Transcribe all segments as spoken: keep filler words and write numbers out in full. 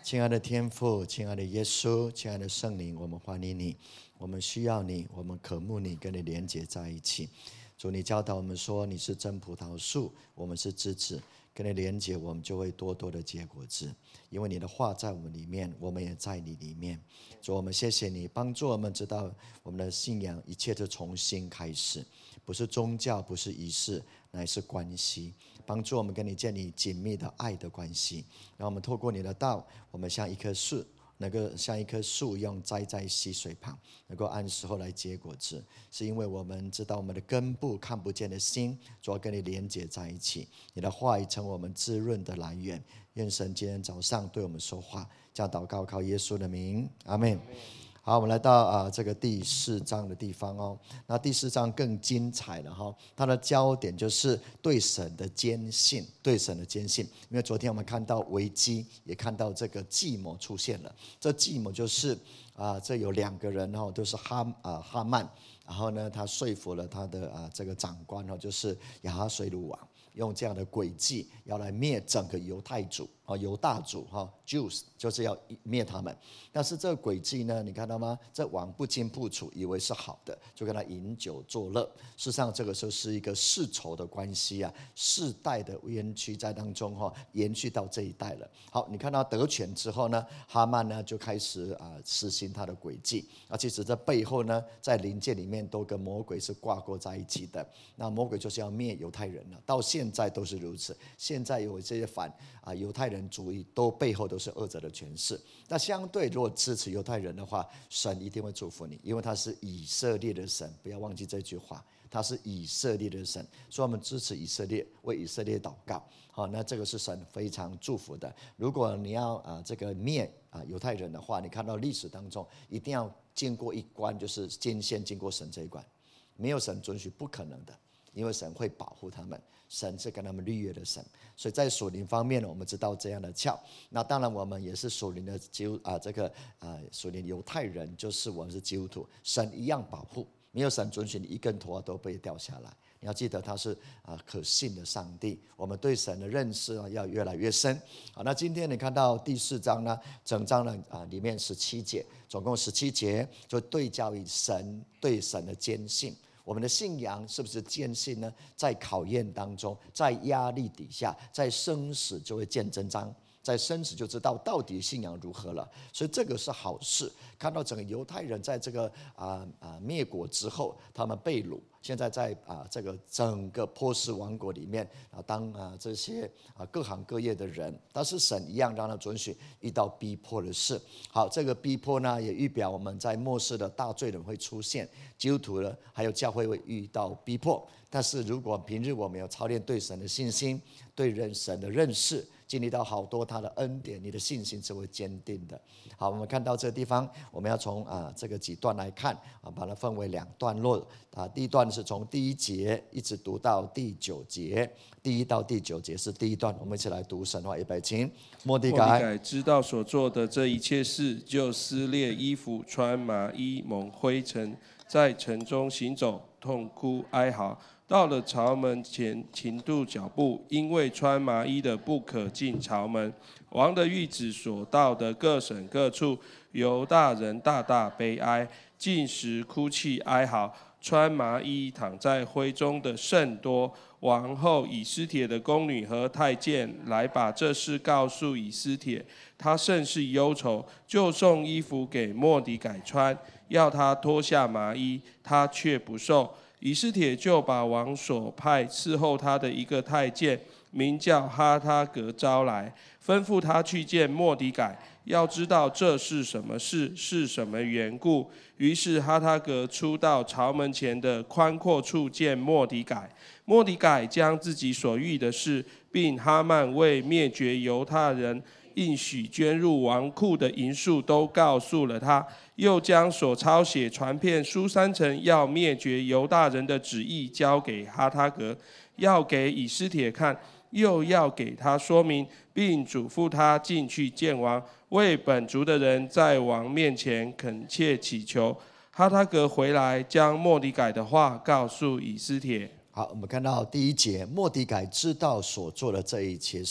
亲爱的天父，亲爱的耶稣，亲爱的圣灵，我们欢迎你，我们需要你，我们渴慕你，跟你连结在一起。主，你教导我们说你是真葡萄树，我们是枝子，跟你连结，我们就会多多的结果子。因为你的话在我们里面，我们也在你里面。主，我们谢谢你帮助我们知道我们的信仰一切都重新开始，不是宗教，不是仪式，乃是关系。帮助我们跟你建立紧密的爱的关系，让我们透过你的道，我们像一棵树，能够像一棵树一样栽在溪水旁，能够按时候来结果子，是因为我们知道我们的根部看不见的心，主要跟你连结在一起。你的话语成为我们滋润的来源。愿神今天早上对我们说话，这样祷告靠耶稣的名，阿们。好，我们来到啊、呃、这个第四章的地方哦。那第四章更精彩了哈、哦，它的焦点就是对神的坚信，对神的坚信。因为昨天我们看到危机，也看到这个计谋出现了。这计谋就是啊、呃，这有两个人哦，都是哈啊、呃、哈曼，然后呢，他说服了他的啊、呃、这个长官哦，就是亚哈水鲁王。用这样的诡计要来灭整个犹太族啊，犹大族哈 ，Jews 就是要灭他们。但是这个诡计呢，你看到吗？这王不清不楚，以为是好的，就跟他饮酒作乐。事实上，这个时候是一个世仇的关系啊，世代的冤屈在当中哈，延续到这一代了。好，你看到得权之后呢，哈曼呢就开始啊实行他的诡计啊，其实这背后呢，在灵界里面都跟魔鬼是挂钩在一起的。那魔鬼就是要灭犹太人了，到现在。现在都是如此，现在有这些反啊犹太人主义，都背后都是恶者的权势。那相对，如果支持犹太人的话，神一定会祝福你，因为他是以色列的神，不要忘记这句话，他是以色列的神，所以我们支持以色列，为以色列祷告。好，那这个是神非常祝福的。如果你要啊这个灭啊犹太人的话，你看到历史当中一定要经过一关，就是先先经过神这一关，没有神准许，不可能的。因为神会保护他们，神是跟他们立约的神，所以在属灵方面呢，我们知道这样的窍。那当然，我们也是属灵的基督啊，这个啊属灵犹太人，就是我们是基督徒，神一样保护，没有神准许你一根头发都被掉下来。你要记得他是啊可信的上帝，我们对神的认识啊要越来越深。好，那今天你看到第四章呢，整章呢啊里面十七节，总共十七节，就对焦于神对神的坚信。我们的信仰是不是坚信呢？在考验当中，在压力底下，在生死就会见真章，在生死就知道到底信仰如何了。所以这个是好事。看到整个犹太人在这个啊啊灭国之后，他们被掳，现在在啊这个整个波斯王国里面啊当啊这些啊各行各业的人，但是神一样让他准许遇到逼迫的事。好，这个逼迫呢也预表我们在末世的大罪人会出现，基督徒呢还有教会会遇到逼迫。但是如果平日我们有操练对神的信心，对人神的认识，经历到好多他的恩典，你的信心是会坚定的。好，我们看到这个地方，我们要从啊这个几段来看啊，把它分为两段落啊。第一段是从第一节一直读到第九节，第一到第九节是第一段，我们一起来读神话。预备，请。末底改， 末底改知道所做的这一切事，就撕裂衣服，穿麻衣，蒙灰尘，在城中行走，痛哭哀嚎。到了朝门前，停住脚步，因为穿麻衣的不可进朝门。王的谕旨所到的各省各处，犹大人大大悲哀，进食哭泣哀嚎，穿麻衣躺在灰中的甚多。王后以斯帖的宫女和太监来把这事告诉以斯帖，他甚是忧愁，就送衣服给末底改穿，要他脱下麻衣，他却不受。以斯帖就把王所派伺候他的一个太监，名叫哈他革招来，吩咐他去见末底改，要知道这是什么事，是什么缘故。于是哈他革出到朝门前的宽阔处见末底改。末底改将自己所遇的事，并哈曼为灭绝犹太人应许捐入王库的银数都告诉了他，又将所抄写传遍书珊城要灭绝犹大人的旨意交给哈他革，要给以斯帖看，又要给他说明，并嘱咐他进去见王，为本族的人在王面前恳切祈求。哈他革回来，将末底改的话告诉以斯帖。 好，我们看到第一节，末底改知道所做的这一切事，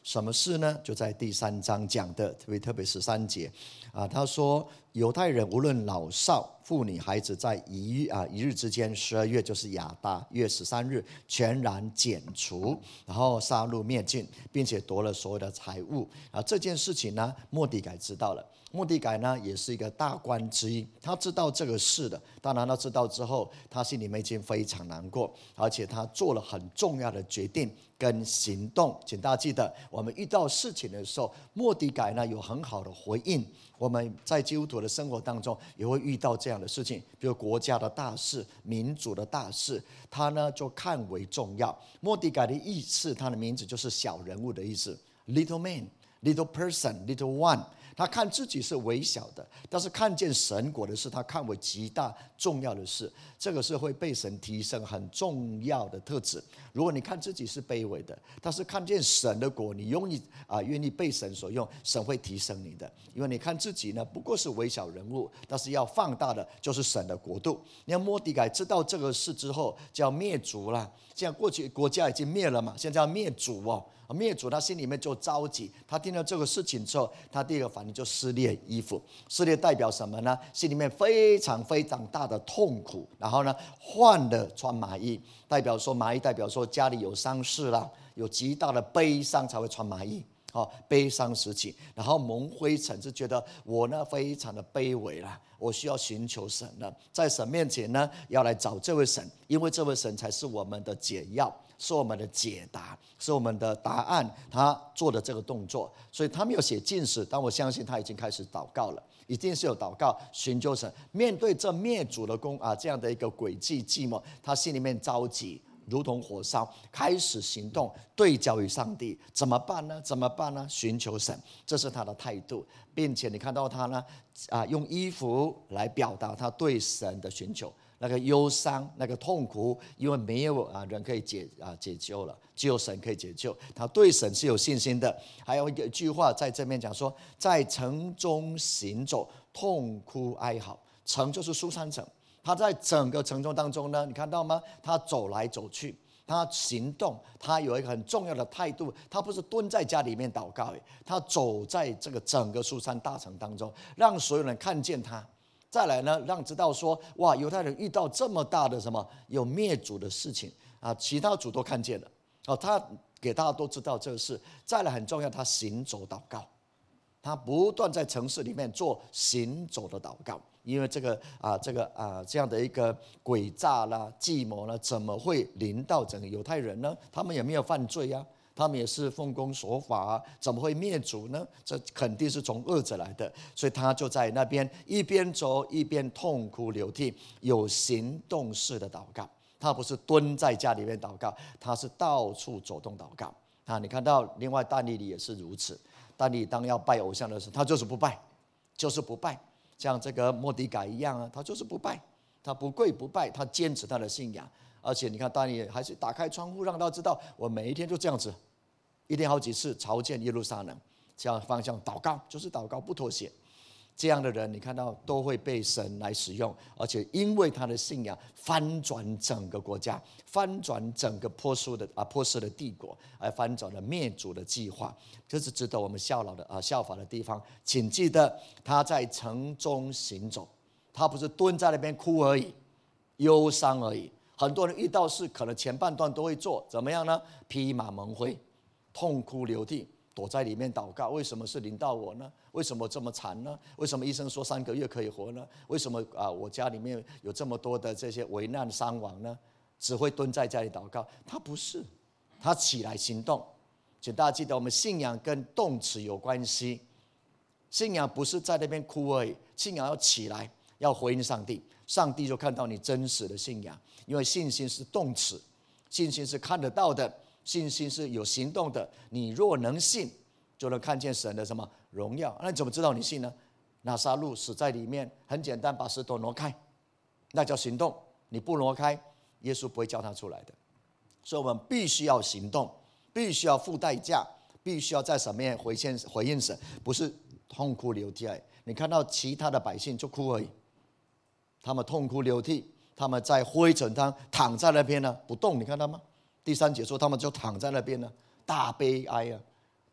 什么事呢？就在第三章讲的，特别特别十三节啊，他说犹太人无论老少妇女孩子，在一啊一日之间，十二月就是亚达月十三日，全然剪除，然后杀戮灭尽，并且夺了所有的财物啊。这件事情呢，末底改知道了。末底改呢，也是一个大官之一，他知道这个事的。当然，他知道之后，他心里面已经非常难过，而且他做了很重要的决定跟行动。请大家记得，我们遇到事情的时候，末底改呢有很好的回应。我们在基督徒的生活当中也会遇到这样的事情，比如国家的大事、民族的大事，他呢就看为重要。末底改的意思，他的名字就是小人物的意思 ，little man、little person、little one。他看自己是微小的，但是看见神国的事，他看为极大重要的事。这个是会被神提升很重要的特质。如果你看自己是卑微的，但是看见神的国，你愿意啊，愿意被神所用，神会提升你的。因为你看自己呢，不过是微小人物，但是要放大的就是神的国度。你看末底改知道这个事之后，就要灭族了。现在过去国家已经灭了嘛，现在要灭族哦。灭族，他心里面就着急。他听到这个事情之后，他第一个反应就撕裂衣服。撕裂代表什么呢？心里面非常非常大的痛苦。然后呢，换了穿麻衣，代表说麻衣代表说家里有丧事啦，有极大的悲伤才会穿麻衣。哦，悲伤时期，然后蒙灰尘，是觉得我呢非常的卑微啦，我需要寻求神了，在神面前呢要来找这位神，因为这位神才是我们的解药，是我们的解答，是我们的答案。他做的这个动作，所以他没有写禁食，但我相信他已经开始祷告了，一定是有祷告寻求神。面对这灭族的公啊这样的一个诡计计谋，他心里面着急。如同火烧，开始行动，对焦于上帝，怎么办呢？怎么办呢？寻求神，这是他的态度，并且你看到他呢，啊，用衣服来表达他对神的寻求，那个忧伤，那个痛苦，因为没有啊人可以解啊解救了，只有神可以解救。他对神是有信心的。还有一句话在这边讲说，在城中行走，痛哭哀嚎。城就是书珊城。他在整个城中当中呢，你看到吗？他走来走去，他行动，他有一个很重要的态度。他不是蹲在家里面祷告，他走在这个整个书珊大城当中，让所有人看见他。再来呢，让知道说，哇，犹太人遇到这么大的什么有灭族的事情啊，其他族都看见了。哦，他给大家都知道这个事。再来很重要，他行走祷告，他不断在城市里面做行走的祷告。因为这个啊，这个啊，这样的一个诡诈啦、计谋呢，怎么会临到整个犹太人呢？他们也没有犯罪啊，他们也是奉公守法啊，怎么会灭族呢？这肯定是从恶者来的，所以他就在那边一边走一边痛哭流涕，有行动式的祷告。他不是蹲在家里面祷告，他是到处走动祷告啊！你看到另外但以理也是如此，但以理当要拜偶像的时候，他就是不拜，就是不拜。像这个末底改一样啊，他就是不拜，他不跪不拜，他坚持他的信仰。而且你看，但以理还是打开窗户让他知道，我每一天就这样子，一天好几次朝见耶路撒冷，这样方向祷告，就是祷告不妥协。这样的人，你看到都会被神来使用，而且因为他的信仰翻转整个国家，翻转整个波斯的啊波斯的帝国，而翻转了灭族的计划。这是值得我们效劳的啊效法的地方。请记得他在城中行走，他不是蹲在那边哭而已，忧伤而已。很多人遇到事，可能前半段都会做，怎么样呢？披麻蒙灰，痛哭流涕。躲在里面祷告，为什么是临到我呢？为什么这么惨呢？为什么医生说三个月可以活呢？为什么啊我家里面有这么多的这些危难伤亡呢？只会蹲在家里祷告，他不是，他起来行动。请大家记得，我们信仰跟动词有关系。信仰不是在那边哭而已，信仰要起来，要回应上帝，上帝就看到你真实的信仰。因为信心是动词，信心是看得到的。信心是有行动的，你若能信，就能看见神的什么荣耀。那你怎么知道你信呢？拿撒路死在里面，很简单，把石头挪开，那叫行动。你不挪开，耶稣不会叫他出来的。所以我们必须要行动，必须要付代价，必须要在神面前回应回应神，不是痛哭流涕。你看到其他的百姓就哭而已，他们痛哭流涕，他们在灰尘上躺在那边呢不动，你看到吗？第三节说他们就躺在那边呢，大悲哀啊！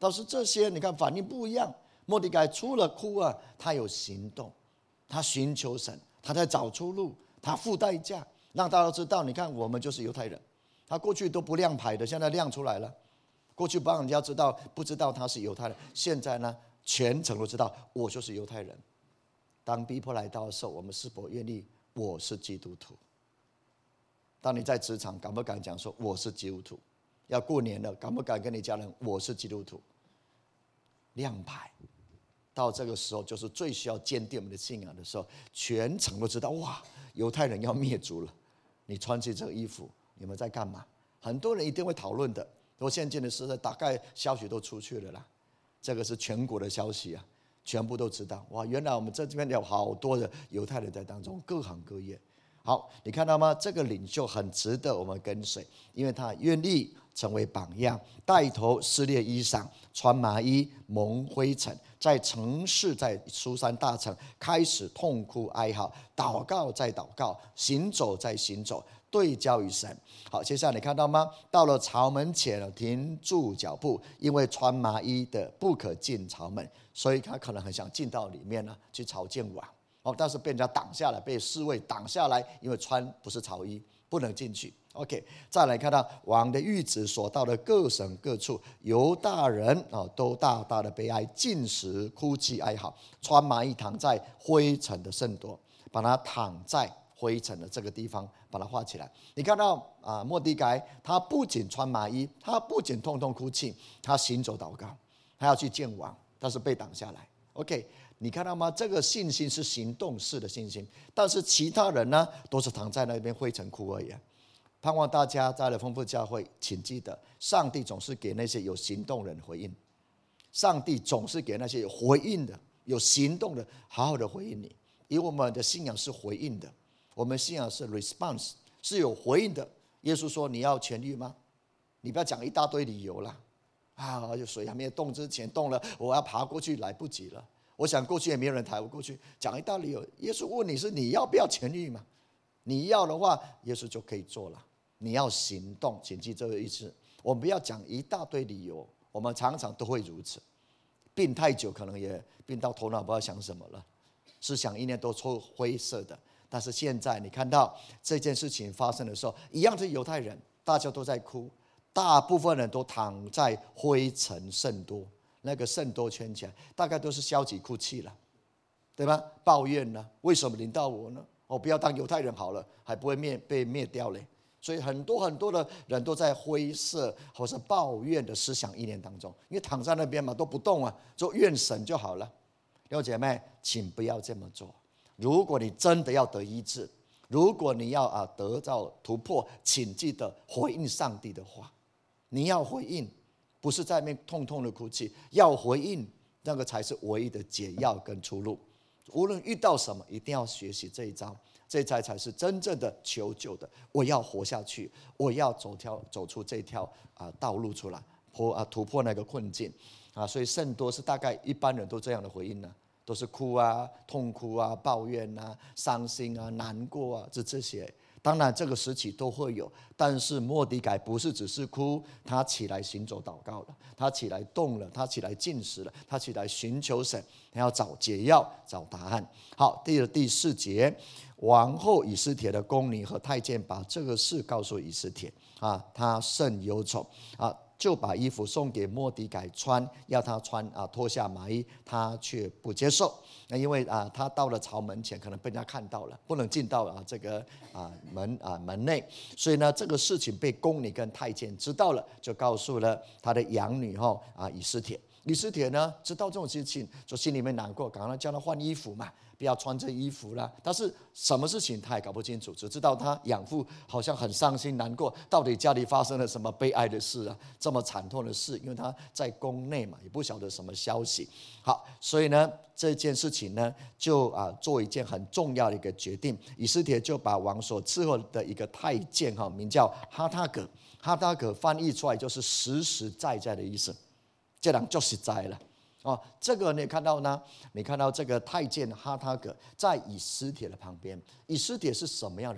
但是这些你看反应不一样。末底改除了哭啊，他有行动，他寻求神，他在找出路，他付代价，让大家知道，你看我们就是犹太人。他过去都不亮牌的，现在亮出来了。过去不让人家知道，不知道他是犹太人，现在呢，全城都知道我就是犹太人。当逼迫来到的时候，我们是否愿意？我是基督徒。当你在职场，敢不敢讲说我是基督徒？要过年了，敢不敢跟你家人我是基督徒？亮牌。到这个时候，就是最需要坚定我们的信仰的时候，全城都知道，哇，犹太人要灭族了。你穿起这个衣服，你们在干嘛？很多人一定会讨论的。我现今的时代，大概消息都出去了啦。这个是全国的消息啊，全部都知道。哇，原来我们这边有好多的犹太人在当中，各行各业。好，你看到吗？这个领袖很值得我们跟随，因为他愿意成为榜样，带头撕裂衣裳，穿麻衣，蒙灰尘，在城市，在书珊大城开始痛哭哀嚎，祷告再祷告，行走再行走，对焦于神。好，接下来你看到吗？到了朝门前，停住脚步，因为穿麻衣的不可进朝门，所以他可能很想进到里面呢，去朝见王。哦，但是被人家挡下来，被侍卫挡下来，因为穿不是朝衣，不能进去。OK， 再来看到王的谕旨所到的各省各处，犹大人啊都大大的悲哀，进食哭泣哀嚎，穿麻衣躺在灰尘的圣多，把他躺在灰尘的这个地方，把它画起来。你看到啊，末底改他不仅穿麻衣，他不仅痛痛哭泣，他行走祷告，他要去见王，但是被挡下来。OK。你看到吗？这个信心是行动式的信心，但是其他人呢，都是躺在那边灰尘哭而已。盼望大家在了丰富教会，请记得，上帝总是给那些有行动人回应。上帝总是给那些有回应的、有行动的，好好的回应你。因为我们的信仰是回应的，我们信仰是 response， 是有回应的。耶稣说：“你要痊愈吗？你不要讲一大堆理由啦。啊，水还没有动之前动了，我要爬过去，来不及了。我想过去也没有人抬我过去，讲一大理由。耶稣问你是你要不要痊愈嘛？你要的话，耶稣就可以做了。你要行动，请记这个意思。我们不要讲一大堆理由，我们常常都会如此。病太久，可能也病到头脑不知道想什么了，思想意念都抽灰色的。但是现在你看到这件事情发生的时候，一样是犹太人，大家都在哭，大部分人都躺在灰尘甚多。那个圣多圈起来，大概都是消极哭泣了，对吧？抱怨呢？为什么临到我呢？我不要当犹太人好了，还不会灭被灭掉嘞。所以很多很多的人都在灰色或是抱怨的思想意念当中，因为躺在那边嘛，都不动啊，就怨神就好了。弟兄姐妹，请不要这么做。如果你真的要得医治，如果你要啊得到突破，请记得回应上帝的话，你要回应。不是在那边痛痛的哭泣，要回应，那个才是唯一的解药跟出路。无论遇到什么，一定要学习这一招，这才才是真正的求救的。我要活下去，我要走条走出这条啊道路出来，破啊突破那个困境啊。所以甚多是大概一般人都这样的回应呢、啊，都是哭啊、痛哭啊、抱怨啊、伤心啊、难过啊，这这些。当然这个时期都会有，但是末底改不是只是哭，他起来行走祷告了，他起来动了，他起来进食了，他起来寻求神，他要找解药，找答案。好，第二第四节，王后以斯帖的宫女和太监把这个事告诉以斯帖啊，他甚忧愁啊，就把衣服送给末底改穿，要他穿啊脱下麻衣，他却不接受。那因为啊，他到了朝门前，可能被人家看到了，不能进到啊这个啊门啊门内，所以呢，这个事情被宫女跟太监知道了，就告诉了他的养女哈啊以斯帖。以斯帖呢知道这种事情，就心里面难过，赶快叫他换衣服嘛，不要穿这衣服了。但是什么事情他也搞不清楚，只知道他养父好像很伤心难过，到底家里发生了什么悲哀的事啊？这么惨痛的事，因为他在宫内嘛，也不晓得什么消息。好，所以呢，这件事情呢，就啊做一件很重要的一个决定。以斯帖就把王所伺候的一个太监哈，名叫哈他葛，哈他葛翻译出来就是实实在在的意思。这人就实在了哦，这个你看到呢？你看到这个太监哈他葛在以斯帖的旁边。以斯帖是什么样的人？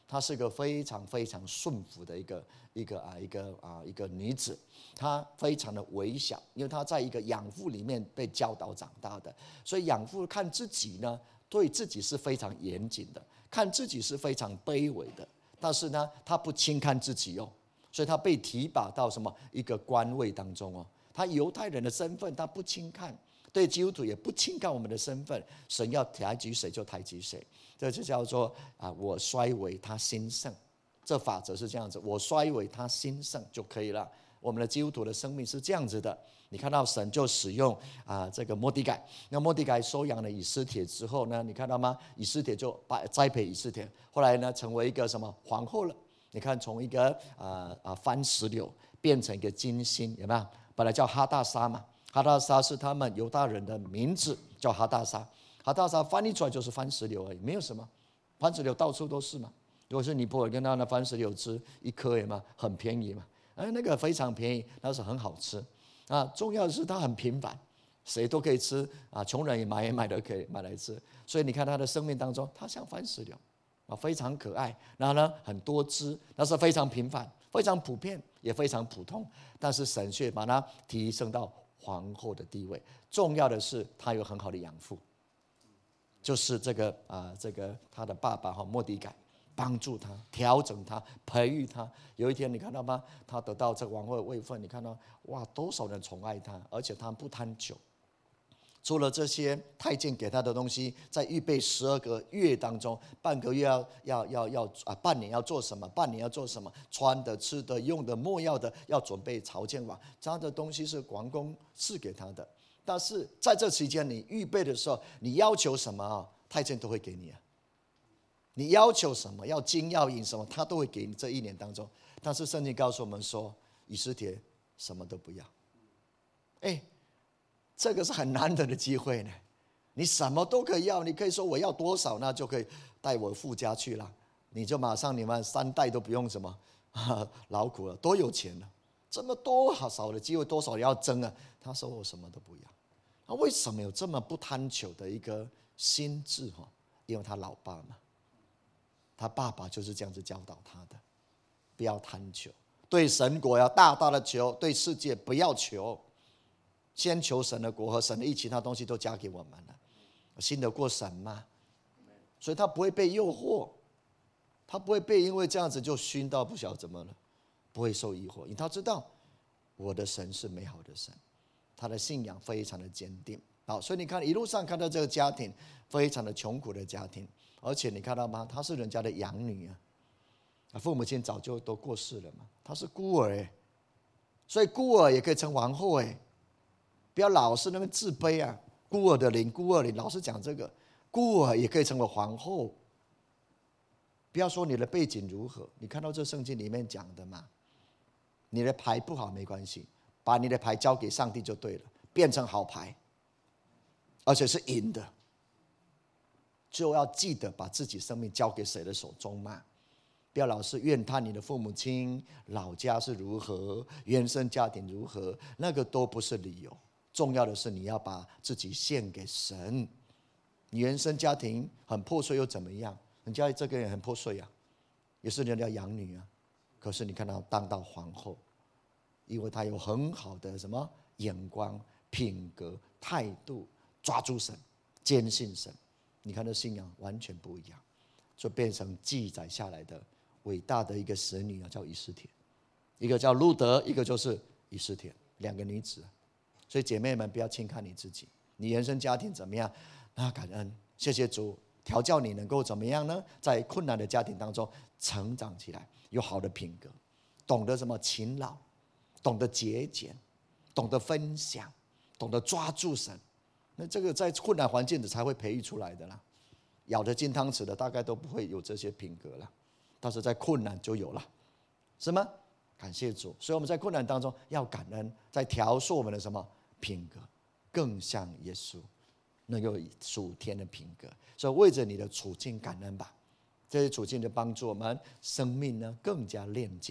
她是一个非常非常顺服的一个一个啊一个啊一个女子，她非常的微小，因为她在一个养父里面被教导长大的，所以养父看自己呢，对自己是非常严谨的，看自己是非常卑微的，但是呢，他不轻看自己哦，所以他被提拔到什么一个官位当中哦，他犹太人的身份他不轻看。对基督徒也不轻看我们的身份，神要抬举谁就抬举谁，这就叫做啊，我衰微他兴盛，这法则是这样子，我衰微他兴盛就可以了。我们的基督徒的生命是这样子的，你看到神就使用啊这个末底改，那末底改收养了以斯帖之后呢，你看到吗？以斯帖就把栽培以斯帖，后来呢成为一个什么皇后了？你看从一个啊啊番石榴变成一个金星，有没有？本来叫哈大沙嘛。哈大沙是他们犹大人的名字，叫哈大沙。哈大沙翻译出来就是番石榴而已，没有什么。番石榴到处都是嘛。如果是尼泊尔跟他的番石榴汁一颗也嘛，很便宜嘛。哎，那个非常便宜，但是很好吃啊。重要的是它很平凡，谁都可以吃啊，穷人也买也买都可以买来吃。所以你看他的生命当中，他像番石榴啊，非常可爱。然后呢，很多汁，但是非常平凡，非常普遍，也非常普通。但是神却把它提升到皇后的地位，重要的是她有很好的养父，就是这个啊、呃，这个她的爸爸哈末底改帮助她、调整她、培育她。有一天你看到吗？她得到这个王后的位分，你看到哇，多少人宠爱她，而且她不贪酒。除了这些太监给她的东西，在预备十二个月当中，半个月要要要要啊，半年要做什么？半年要做什么？穿的、吃的、用的、墨药的，要准备朝见王，这样的东西是王公赐给他的。但是在这期间，你预备的时候，你要求什么啊？太监都会给你啊。你要求什么？要金要银什么，他都会给你。这一年当中，但是圣经告诉我们说，以斯帖什么都不要。哎。这个是很难得的机会呢，你什么都可以要，你可以说我要多少，那就可以带我父家去了，你就马上你们三代都不用什么劳苦了，多有钱了，这么多少的机会，多少要争啊？他说我什么都不要，那为什么有这么不贪求的一个心智？因为他老爸嘛，他爸爸就是这样子教导他的，不要贪求，对神国要大大的求，对世界不要求。先求神的国和神的义，其他东西都加给我们了。信得过神吗？所以他不会被诱惑，他不会被因为这样子就熏到不晓得怎么了，不会受疑惑，因为他知道我的神是美好的神，他的信仰非常的坚定。好，所以你看一路上看到这个家庭非常的穷苦的家庭，而且你看到吗？她是人家的养女啊，父母亲早就都过世了嘛，她是孤儿哎，所以孤儿也可以成王后哎。不要老是那么自卑啊！孤儿的灵，孤儿灵，老是讲这个，孤儿也可以成为皇后。不要说你的背景如何，你看到这圣经里面讲的嘛？你的牌不好没关系，把你的牌交给上帝就对了，变成好牌，而且是赢的。就要记得把自己生命交给谁的手中嘛？不要老是怨叹你的父母亲、老家是如何，原生家庭如何，那个都不是理由。重要的是你要把自己献给神。你原生家庭很破碎又怎么样？人家这个人很破碎啊，也是人家养女啊。可是你看到当到皇后，因为她有很好的什么眼光、品格、态度，抓住神，坚信神。你看这信仰完全不一样，就变成记载下来的伟大的一个神女啊，叫以斯帖，一个叫路德，一个就是以斯帖，两个女子。所以姐妹们不要轻看你自己，你原生家庭怎么样？那感恩，谢谢主调教你能够怎么样呢？在困难的家庭当中成长起来，有好的品格，懂得什么勤劳，懂得节俭，懂得分享，懂得抓住神。那这个在困难环境的才会培育出来的啦。舀着金汤匙的大概都不会有这些品格了，但是在困难就有了，是吗？感谢主，所以我们在困难当中要感恩，在调塑我们的什么品格，更像耶稣，能够属天的品格。所以为着你的处境感恩吧，这些处境就帮助我们生命呢更加炼净，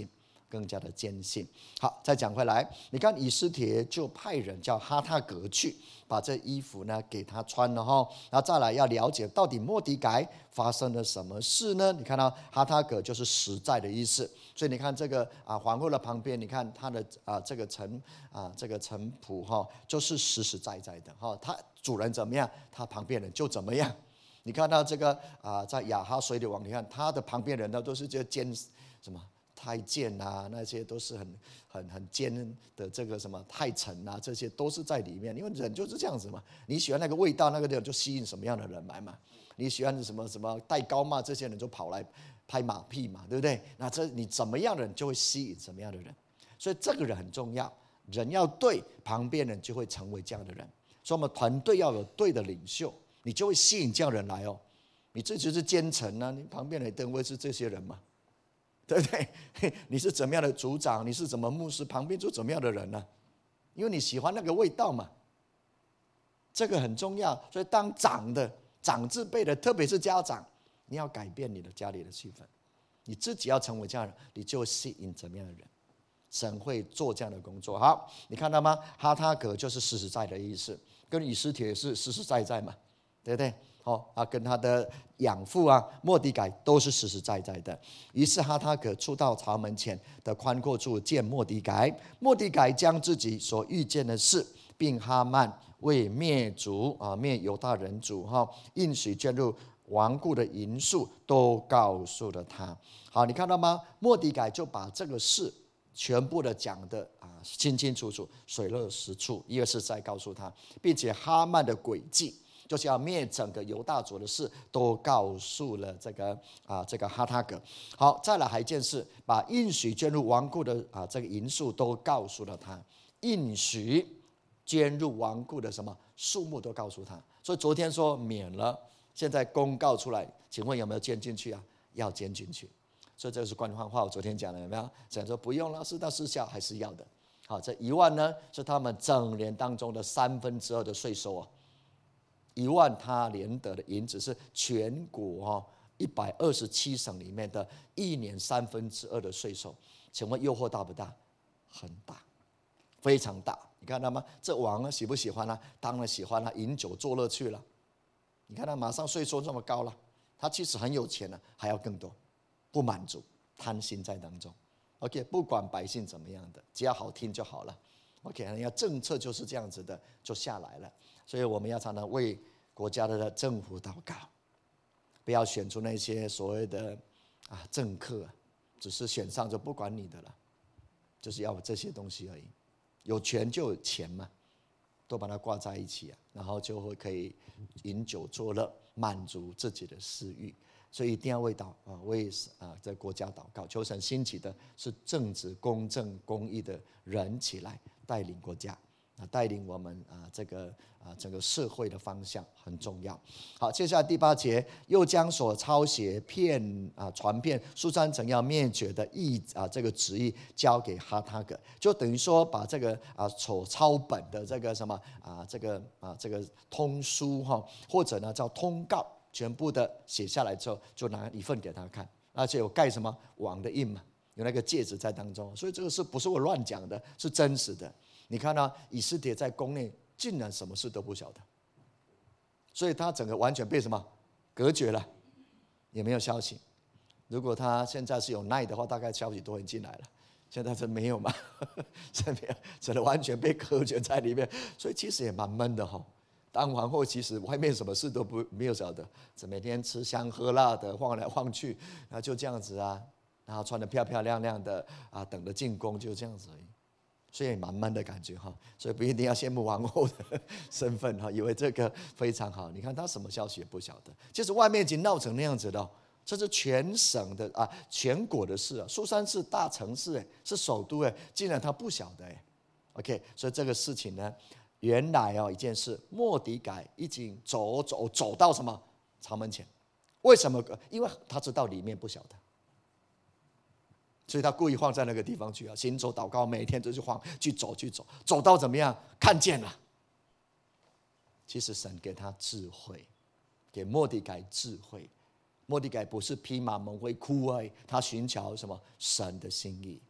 更加的坚信。好，再讲回来，你看以斯帖就派人叫哈塔格去把这衣服呢给他穿了哈，然后再来要了解到底末底改发生了什么事呢？你看到哈塔格就是实在的意思，所以你看这个啊皇后的旁边，你看他的啊这个臣啊这个臣仆哈，就是实实在在的哈，他主人怎么样，他旁边人就怎么样。你看到这个啊，在亚哈水里王，你看他的旁边人呢都是这奸什么太监啊，那些都是很很很奸的这个什么太臣啊，这些都是在里面。因为人就是这样子嘛，你喜欢那个味道，那个地方就吸引什么样的人来嘛。你喜欢什么什么戴高帽，这些人就跑来拍马屁嘛，对不对？那这你怎么样的人就会吸引什么样的人，所以这个人很重要，人要对，旁边人就会成为这样的人。所以我们团队要有对的领袖，你就会吸引这样的人来哦。你这就是奸臣啊，你旁边的人会是这些人嘛，对不对？你是怎么样的组长，你是怎么牧师，旁边就怎么样的人呢、啊？因为你喜欢那个味道嘛，这个很重要。所以当长的长字辈的，特别是家长，你要改变你的家里的气氛，你自己要成为这样的人，你就吸引怎么样的人。神会做这样的工作。好，你看到吗？哈塔格就是实实在在的意思，跟以斯帖是实实在在嘛，对不对？哦，啊，跟他的养父啊，末底改都是实实在在的。于是哈塔格出到朝门前的宽阔处见末底改，末底改将自己所遇见的事，并哈曼为灭族啊灭犹大人族哈应许卷入顽固的淫术，都告诉了他。好，你看到吗？末底改就把这个事全部的讲的啊清清楚楚，水落石出，一而再再告诉他，并且哈曼的诡计，就是要灭整个犹大族的事，都告诉了这个啊这个哈塔格。好，再来还一件事，把应许捐入顽固的啊这个淫数都告诉了他，应许捐入顽固的什么数目都告诉他。所以昨天说免了，现在公告出来，请问有没有捐进去啊？要捐进去。所以这个是官方话，我昨天讲了有没有？讲说不用了，是到失效还是要的。好，这一万呢是他们整年当中的三分之二的税收哦。一万他连得的银子是全国哈一百二十七省里面的一年三分之二的税收。请问诱惑大不大？很大，非常大。你看到吗？这王喜不喜欢呢？当然喜欢了，饮酒作乐去了。你看他马上税收这么高了，他其实很有钱了，还要更多。不满足，贪心在当中。OK， 不管百姓怎么样的，只要好听就好了。OK， 人家政策就是这样子的，就下来了。所以我们要常常为国家的政府祷告，不要选出那些所谓的啊政客，只是选上就不管你的了，就是要这些东西而已。有权就有钱嘛，都把它挂在一起啊，然后就会可以饮酒作乐，满足自己的私欲。所以一定要为祷啊，为啊这国家祷告，求神兴起的是正直、公正、公义的人起来带领国家啊，带领我们啊这个啊整个社会的方向很重要。好，接下来第八节，又将所抄写骗啊传遍书珊城要灭绝的意啊这个旨意交给哈塔格，就等于说把这个啊所抄本的这个什么啊这个啊这个通书哈，或者呢叫通告。全部的写下来之后，就拿一份给他看，而且有盖什么王的印嘛，有那个戒指在当中，所以这个是不是我乱讲的，是真实的。你看到以斯帖在宫内竟然什么事都不晓得，所以他整个完全被什么隔绝了，也没有消息。如果他现在是有耐的话，大概消息都会进来了。现在是没有嘛，是没有，真的完全被隔绝在里面，所以其实也蛮闷的哈。当皇后其实外面什么事都不没有晓得，只每天吃香喝辣的，晃来晃去，然后就这样子啊，然后穿得漂漂亮亮的啊，等着进宫，就这样子而已，所以蛮闷的感觉哈。所以不一定要羡慕皇后的身份哈，以为这个非常好。你看她什么消息也不晓得，其实外面已经闹成那样子了，这是全省的啊，全国的事啊。书珊是大城市哎，是首都哎，竟然她不晓得哎。OK， 所以这个事情呢。原来哦，一件事，末底改已经走走走到什么朝门前？为什么？因为他知道里面不晓得，所以他故意放在那个地方去啊，行走祷告，每天都去晃，去走去走，走到怎么样？看见了。其实神给他智慧，给末底改智慧。末底改不是披麻蒙灰哭而已，他寻求什么？神的心意。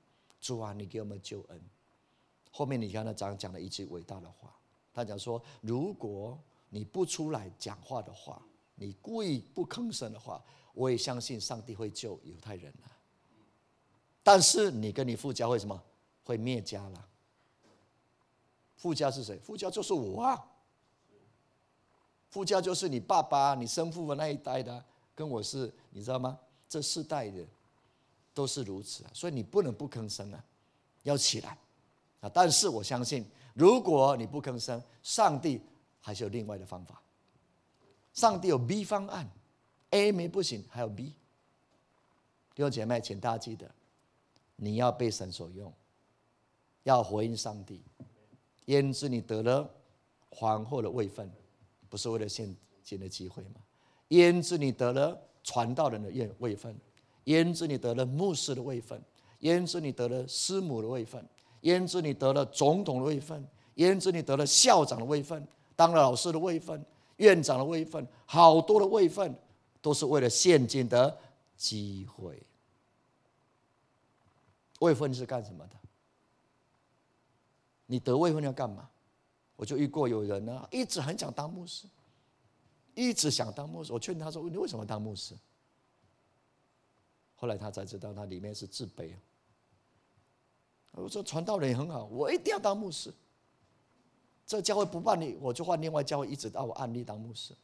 主啊，你给我们救恩。后面你看那章讲了一句伟大的话，他讲说，如果你不出来讲话的话，你故意不吭声的话，我也相信上帝会救犹太人啊。但是你跟你父家会什么？会灭家了。父家是谁？父家就是我啊。父家就是你爸爸、你生父的那一代的、啊，跟我是，你知道吗？这世代的都是如此啊。所以你不能不吭声啊，要起来啊。但是我相信，如果你不吭声，上帝还是有另外的方法。上帝有 B 方案 ，A 没不行，还有 B。弟兄姐妹，请大家记得，你要被神所用，要回应上帝。焉知你得了皇后的位分，不是为了现今的机会吗？焉知你得了传道人的位分？焉知你得了牧师的位分？焉知你得了师母的位分？焉知你得了总统的位分？焉知你得了校长的位分？当了老师的位分？院长的位分？好多的位分，都是为了现今的机会。位分是干什么的？你得位分要干嘛？我就遇过有人呢，一直很想当牧师，一直想当牧师。我劝他说：“你为什么当牧师？”后来他才知道，他里面是自卑。我说传道人也很好，我一定要当牧师。这教会不办理，我就换另外教会，一直到我安利当牧师。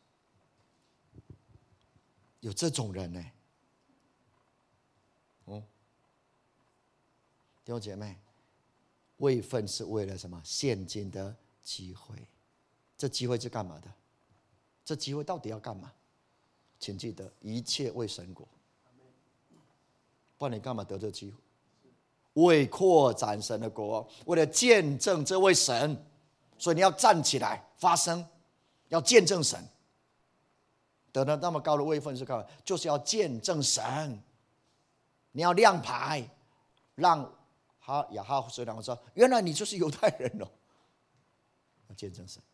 有这种人呢，嗯，弟兄姐妹，位分是为了什么？现今的机会。这机会是干嘛的？这机会到底要干嘛？请记得，一切为神国。不然你干嘛得这机会？为扩展神的国，为了见证这位神，所以你要站起来发声，要见证神。得到那么高的位分是干嘛？就是要见证神。你要亮牌，让哈亚哈随长说：“原来你就是犹太人哦。”要见证神，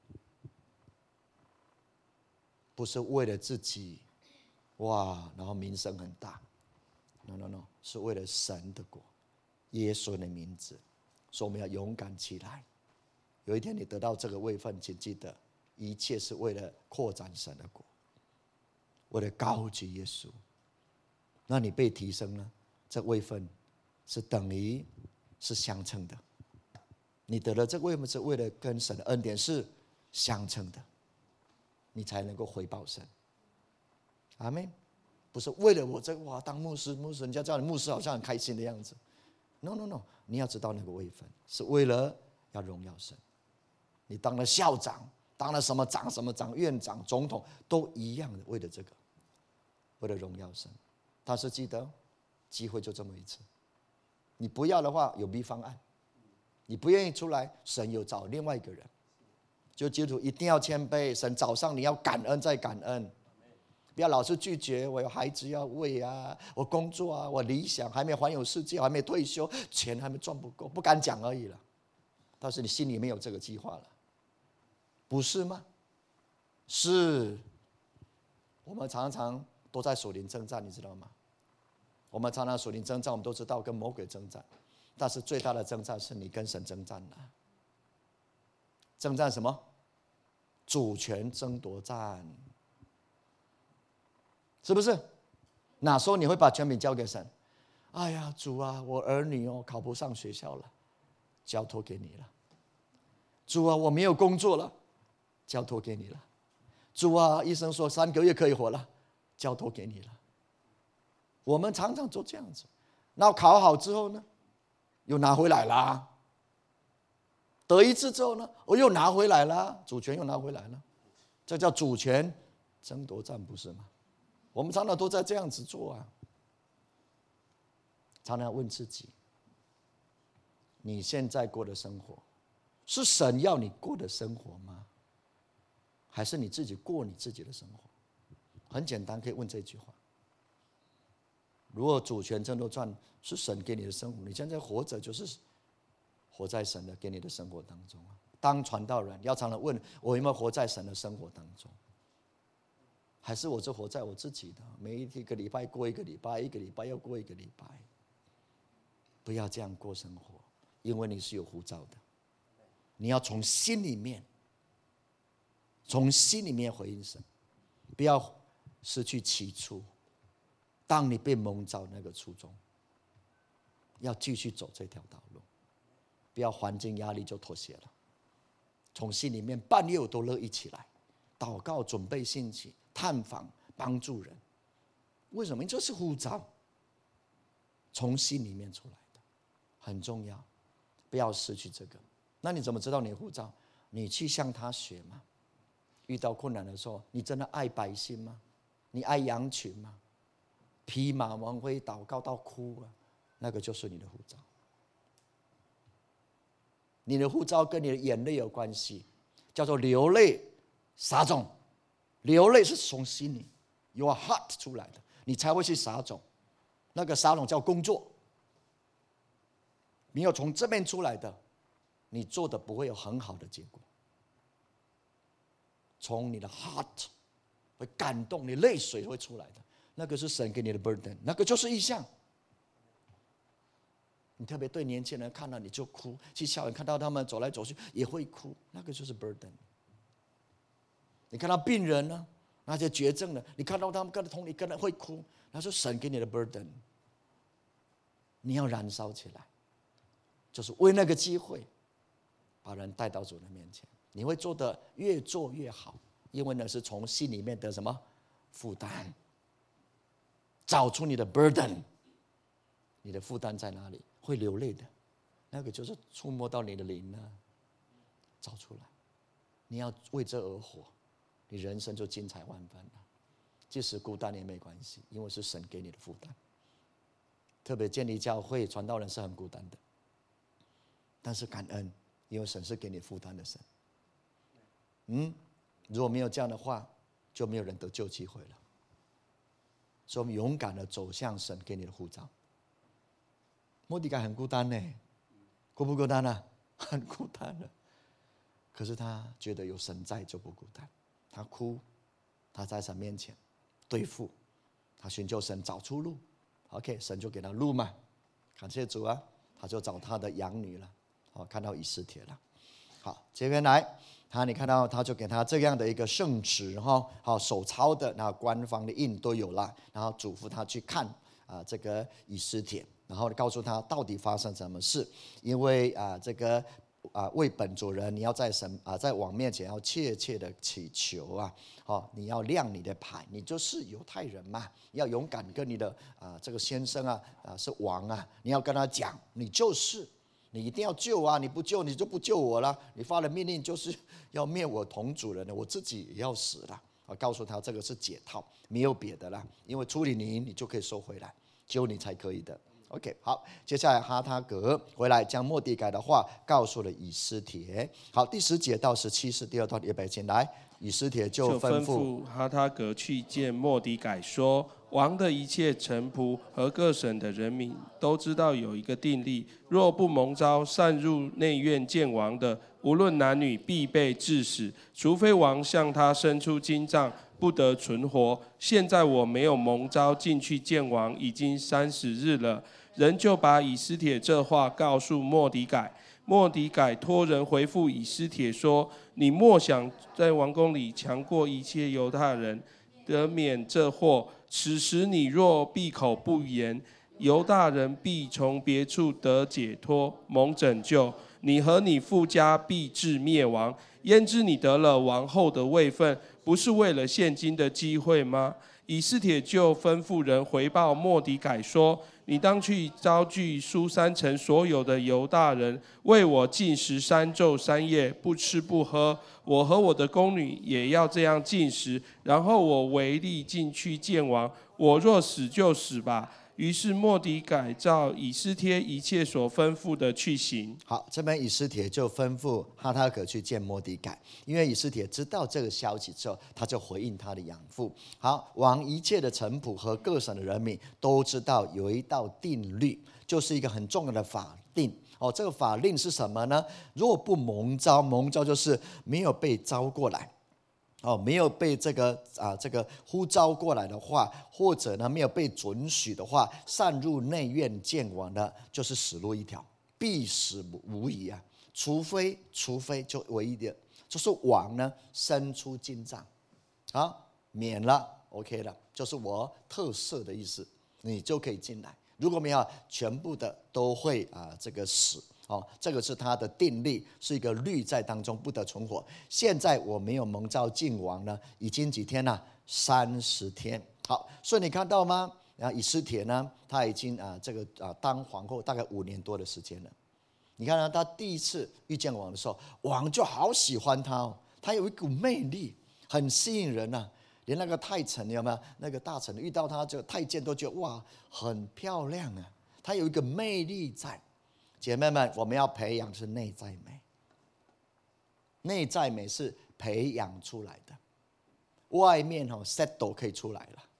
不是为了自己，哇，然后名声很大。No no no， 是为了神的国，耶稣的名字，所以我们要勇敢起来。有一天你得到这个位分，请记得，一切是为了扩展神的国，为了高举耶稣。那你被提升了，这位分是等于是相称的。你得了这个位分是为了跟神的恩典是相称的，你才能够回报神。阿们。不是为了我这哇当牧师，牧师人家叫你牧师好像很开心的样子。No no no， 你要知道那个位分是为了要荣耀神。你当了校长，当了什么长什么长，院长、总统都一样的，为了这个，为了荣耀神。但是记得，机会就这么一次。你不要的话，有 B 方案。你不愿意出来，神有找另外一个人。就基督徒一定要谦卑，神早上你要感恩再感恩。不要老是拒绝，我有孩子要喂啊，我工作啊，我理想还没环游世界，还没退休，钱还没赚不够，不敢讲而已了。但是你心里面有这个计划了，不是吗？是。我们常常都在属灵征战，你知道吗？我们常常属灵征战，我们都知道跟魔鬼征战，但是最大的征战是你跟神征战了。征战什么？主权争夺战。是不是？哪时候你会把权柄交给神？哎呀，主啊，我儿女哦考不上学校了，交托给你了。主啊，我没有工作了，交托给你了。主啊，医生说三个月可以活了，交托给你了。我们常常做这样子，然后考好之后呢，又拿回来啦。得一次之后呢，我又拿回来啦，主权又拿回来了，这叫主权争夺战，不是吗？我们常常都在这样子做啊，常常问自己：你现在过的生活，是神要你过的生活吗？还是你自己过你自己的生活？很简单，可以问这句话。如果主权争夺战是神给你的生活，你现在活着就是活在神的给你的生活当中啊。当传道人要常常问：我有没有活在神的生活当中？还是我就活在我自己的，每一个礼拜过一个礼拜，一个礼拜又过一个礼拜， 不要这样过生活，因为你是有呼召的。你要从心里面，从心里面回应神，不要失去起初当你被蒙召那个初衷，要继续走这条道路，不要环境压力就妥协了。从心里面半夜我都乐意起来，祷告、准备信息、探访、帮助人。为什么？这是呼召，从心里面出来的，很重要，不要失去这个。那你怎么知道你的呼召？你去向他学嘛。遇到困难的时候，你真的爱百姓吗？你爱羊群吗？披麻蒙灰祷告到哭啊，那个就是你的呼召。你的呼召跟你的眼泪有关系，叫做流泪撒种。流泪是从心里 your heart 出来的，你才会去撒种。那个撒种叫工作，没有从这边出来的，你做的不会有很好的结果。从你的 heart 会感动，你泪水会出来的，那个是神给你的 burden， 那个就是意象。你特别对年轻人看到你就哭，去校园看到他们走来走去也会哭，那个就是 burden。 你看到病人呢，那些绝症的，你看到他们跟着同你跟着会哭，那是神给你的 burden。 你要燃烧起来，就是为那个机会把人带到主的面前。你会做得越做越好，因为那是从心里面的什么负担，找出你的 burden。 你的负担在哪里？会流泪的，那个就是触摸到你的灵啊，找出来。你要为这而活，你人生就精彩万分了。即使孤单也没关系，因为是神给你的负担。特别建立教会传道人是很孤单的，但是感恩，因为神是给你负担的神。嗯，如果没有这样的话，就没有人得救机会了。所以我们勇敢的走向神给你的呼召。末底改很孤单呢，孤不孤单啊？很孤单的。可是他觉得有神在就不孤单。他哭，他在神面前对付，他寻求神找出路。OK， 神就给他路嘛，感谢主啊，他就找他的养女了。好，看到以斯帖了。好，接下来他你看到他就给他这样的一个圣旨哈，好手抄的，然后官方的印都有了，然后嘱咐他去看啊这个以斯帖，然后告诉他到底发生什么事，因为啊这个啊为本主人，你要在神啊在王面前要切切的祈求啊，好，你要亮你的牌，你就是犹太人嘛，要勇敢跟你的啊这个先生啊啊是王啊，你要跟他讲，你就是。你一定要救啊！你不救，你就不救我了。你发的命令就是要灭我同主人的，我自己也要死了。我告诉他，这个是解套，没有别的了。因为处理你，你就可以收回来，救你才可以的。OK， 好，接下来哈他格回来将末底改的话告诉了以斯帖。好，第十节到十七是第二段，预备进来。以斯帖就吩咐哈他格去见末底改说：王的一切臣仆和各省的人民都知道有一个定例，若不蒙召擅入内院见王的，无论男女，必被治死，除非王向他伸出金杖，不得存活。现在我没有蒙召进去见王，已经三十日了。人就把以斯帖这话告诉末底改。末底改托人回复以斯帖说：你莫想在王宫里强过一切犹太人，得免这祸。此时你若闭口不言，犹大人必从别处得解脱，蒙拯救。你和你父家必至灭亡。焉知你得了王后的位分，不是为了现今的机会吗？以斯帖就吩咐人回报末底改说：你当去招聚书珊城所有的犹大人，为我禁食三昼三夜，不吃不喝。我和我的宫女也要这样禁食，然后我唯力进去见王。我若死就死吧。于是末底改照以斯帖一切所吩咐的去行。 好，这边以斯帖就吩咐哈他格去见末底改，因为以斯帖知道这个消息之后，他就回应他的养父。好，王一切的臣仆和各省的人民都知道有一道定律，就是一个很重要的法定。哦，这个法令是什么呢？如果不蒙召，蒙召就是没有被招过来， 哦，没有被这个啊这个呼召过来的话，或者呢没有被准许的话，擅入内院见王的，就是死路一条，必死无疑啊！除非除非就唯一的，就是王呢伸出金杖，啊，免了 ，OK 了，就是我特赦的意思，你就可以进来。如果没有，全部的都会啊这个死。哦，这个是他的定例，是一个律在当中不得存活。现在我没有蒙召进王呢，已经几天了？三十天。好，所以你看到吗？啊，以斯帖呢，他已经啊这个啊当皇后大概五年多的时间了。你看到他第一次遇见王的时候，王就好喜欢他哦，他有一股魅力，很吸引人啊。连那个太臣有没有？那个大臣遇到他，就太监都觉得哇，很漂亮啊。他有一个魅力在。姐妹们，我们要培养是内在美，内在美是培养出来的，外面哦 settle 可以出来了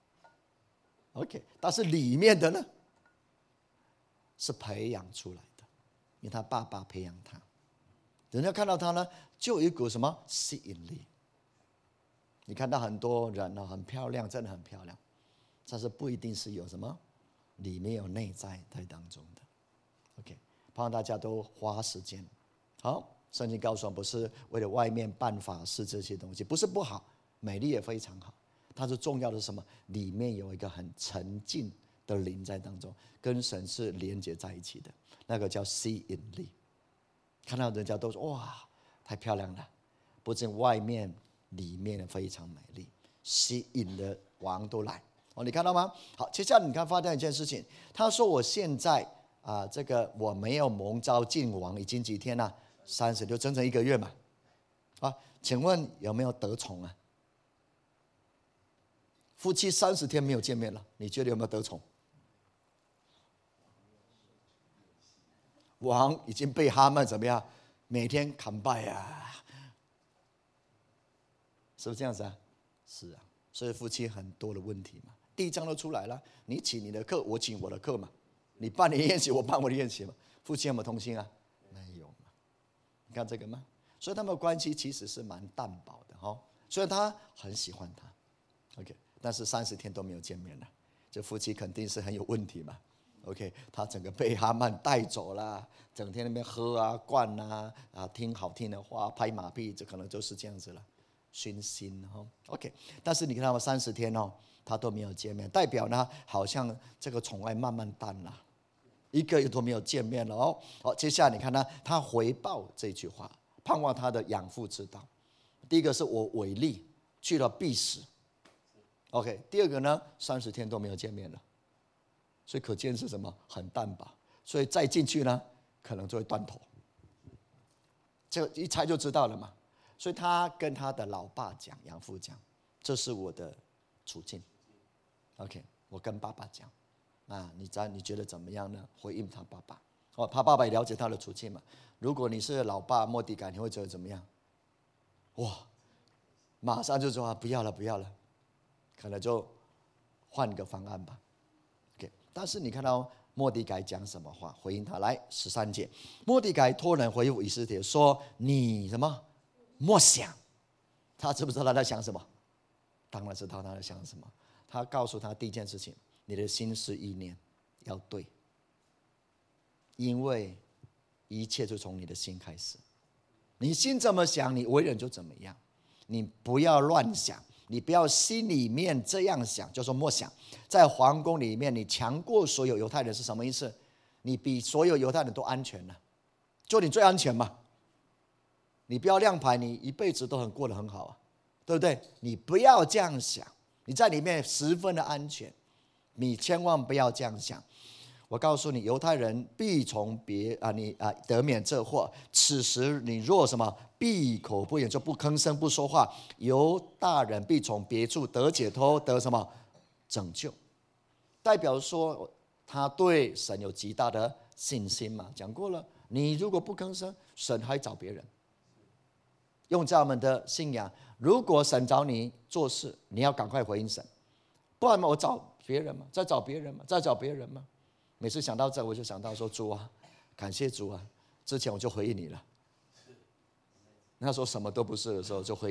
，OK， 但是里面的呢是培养出来的，因为他爸爸培养他，人家看到他呢就有一股什么吸引力。你看到很多人呢很漂亮，真的很漂亮，但是不一定是有什么里面有内在在当中的 ，OK。希望大家都花时间。好，圣经告诉我们，不是为了外面办法事这些东西，不是不好，美丽也非常好。它是重要的是什么？里面有一个很沉静的灵在当中，跟神是连接在一起的，那个叫吸引力。看到人家都说哇，太漂亮了，不仅外面，里面非常美丽，吸引的王都来。哦，你看到吗？好，接下来你看发现一件事情，他说我现在。啊，这个我没有蒙召进王，已经几天了？三十六，整整一个月嘛。啊，请问有没有得宠啊？夫妻三十天没有见面了，你觉得有没有得宠？王已经被哈曼怎么样？每天砍败啊，是不是这样子啊？是啊，所以夫妻很多的问题嘛。第一章都出来了，你请你的课，我请我的课嘛。你办你的宴席，我办我的宴席嘛。夫妻有没有同心啊？没有嘛。你看这个吗？所以他们的关系其实是蛮淡薄的哈、哦。虽然他很喜欢他 ，OK， 但是三十天都没有见面了，这夫妻肯定是很有问题嘛。OK， 他整个被哈曼带走了，整天那边喝啊、灌啊、啊听好听的话、拍马屁，这可能就是这样子了，熏心哈、哦。OK， 但是你看他们三十天哦，他都没有见面，代表呢，好像这个宠爱慢慢淡了。一个月都没有见面了哦。好，接下来你看他，他回报这句话，盼望他的养父知道。第一个是我违例去了必死 ，OK。第二个呢，三十天都没有见面了，所以可见是什么？很淡薄。所以再进去呢，可能就会断头。这一猜就知道了嘛。所以他跟他的老爸讲，养父讲，这是我的处境 ，OK。我跟爸爸讲。啊，你在你觉得怎么样呢？回应他爸爸，哦，他爸爸也了解他的处境嘛。如果你是老爸末底改，你会觉得怎么样？哇，马上就说、啊、不要了，不要了，可能就换个方案吧。OK， 但是你看到末底改讲什么话？回应他来十三节，末底改托人回复以斯帖说：“你什么莫想？”他知不知道他在想什么？当然知道他在想什么。他告诉他第一件事情。你的心思意念要对，因为一切就从你的心开始。你心怎么想，你为人就怎么样。你不要乱想，你不要心里面这样想，就说莫想。在皇宫里面，你强过所有犹太人是什么意思？你比所有犹太人都安全了，就你最安全嘛。你不要亮牌，你一辈子都很过得很好啊，对不对？你不要这样想，你在里面十分的安全。你千万不要这样想，我告诉你，犹太人必从别啊，你啊得免这祸。此时你若什么闭口不言，就不吭声不说话，犹大人必从别处得解脱，得什么拯救？代表说他对神有极大的信心嘛。讲过了，你如果不吭声，神还找别人。用这样的信仰，如果神找你做事，你要赶快回应神，不然我找。别人嘛，再找别人嘛，再找别人嘛。每次想到这，我就想到说：“主啊，感谢主啊！”之前我就回应你了。那时候什么都不是的时候，就回应了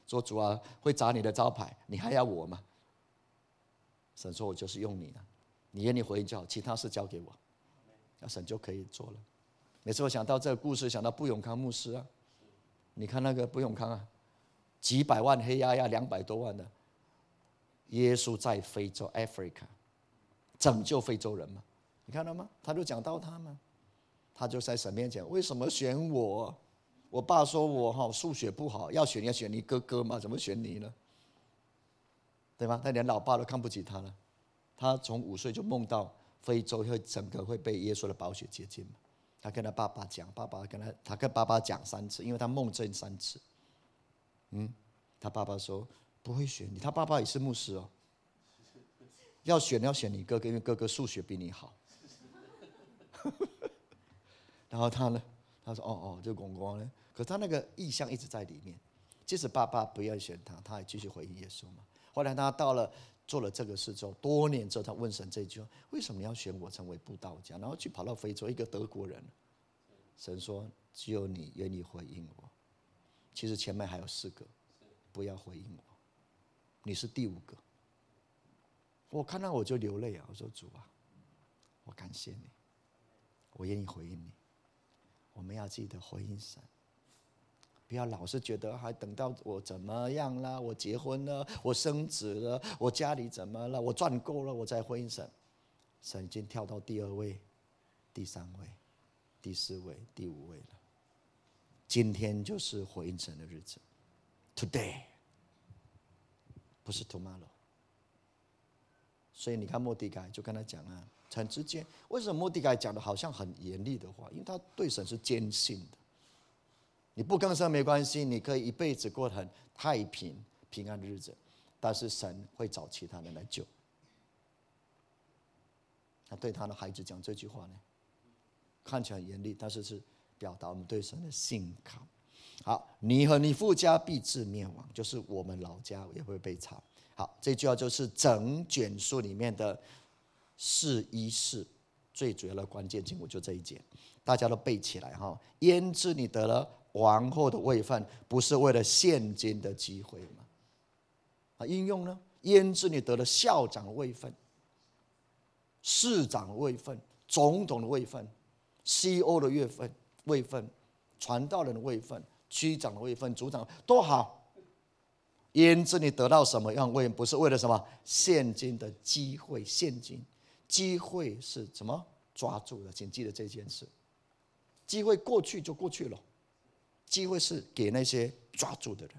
说主啊，会砸你的招牌，你还要我吗？神说我就是用你了，你愿意回应就好，其他事交给我，那神就可以做了。每次我想到这个故事，想到布永康牧师啊，你看那个布永康啊，几百万黑压压两百多万的，耶稣在非洲 Africa 拯救非洲人嘛，你看到吗？他就讲到他嘛，他就在神面前，为什么选我？我爸说我哈数学不好，要选要选你哥哥嘛，怎么选你呢？对吗？他连老爸都看不起他了。他从五岁就梦到非洲会整个会被耶稣的宝血洁净嘛。他跟他爸爸讲，爸爸跟他，他跟爸爸讲三次，因为他梦证三次。嗯，他爸爸说不会选你，他爸爸也是牧师哦。要选要选你哥哥，因为哥哥数学比你好。然后他呢，他说哦哦，这公公呢，可是他那个意向一直在里面。即使爸爸不要选他，他还继续回应耶稣嘛。后来他到了做了这个事之后，多年之后，他问神这句话：为什么要选我成为布道家？然后去跑到非洲，一个德国人。神说：只有你愿意回应我。其实前面还有四个，不要回应我，你是第五个。我看到我就流泪啊！我说主啊，我感谢你，我愿意回应你。我们要记得回应神。不要老是觉得还等到我怎么样了，我结婚了，我升职了，我家里怎么了，我赚够了，我才回应神。神已经跳到第二位、第三位、第四位、第五位了。今天就是回应神的日子 ，Today， 不是 Tomorrow。所以你看末底改就跟他讲啊，很直接。为什么末底改讲的好像很严厉的话？因为他对神是坚信的。你不更生没关系，你可以一辈子过得很太平平安的日子，但是神会找其他人来救。他对他的孩子讲这句话呢，看起来很严厉，但是是表达我们对神的信靠。好，你和你父家必致灭亡，就是我们老家也会被抄。好，这句话就是整卷书里面的四一四最主要的关键经文，就这一节，大家都背起来哈。焉知你得了王后的位分，不是为了现今的机会吗？啊，应用呢？焉知你得了校长的位分、市长的位分、总统的位分、C E O 的位分、位分、传道人的位分、区长的位分、组长都好。焉知你得到什么样位分，不是为了什么现今的机会？现今机会是什么？抓住的，请记得这件事。机会过去就过去了。机会是给那些抓住的人。